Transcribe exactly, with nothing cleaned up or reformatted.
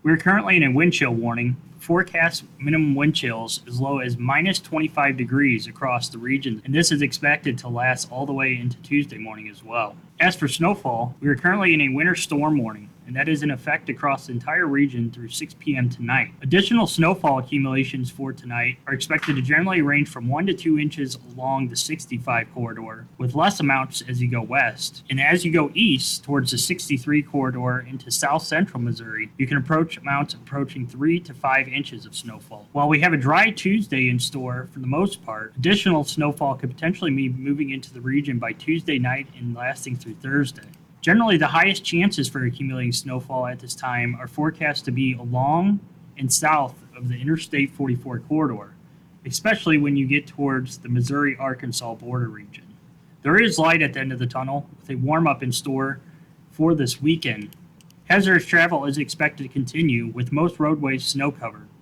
We're currently in a wind chill warning. Forecast minimum wind chills as low as minus twenty-five degrees across the region, and this is expected to last all the way into Tuesday morning as well. As for snowfall, we are currently in a winter storm warning, and that is in effect across the entire region through six p.m. tonight. Additional snowfall accumulations for tonight are expected to generally range from one to two inches along the sixty-five corridor, with less amounts as you go west. And as you go east towards the sixty-three corridor into south central Missouri, you can approach amounts approaching three to five inches of snowfall. While we have a dry Tuesday in store for the most part, additional snowfall could potentially be moving into the region by Tuesday night and lasting through Thursday. Generally, the highest chances for accumulating snowfall at this time are forecast to be along and south of the Interstate forty-four corridor, especially when you get towards the Missouri-Arkansas border region. There is light at the end of the tunnel, with a warm-up in store for this weekend. Hazardous travel is expected to continue, with most roadways snow-covered.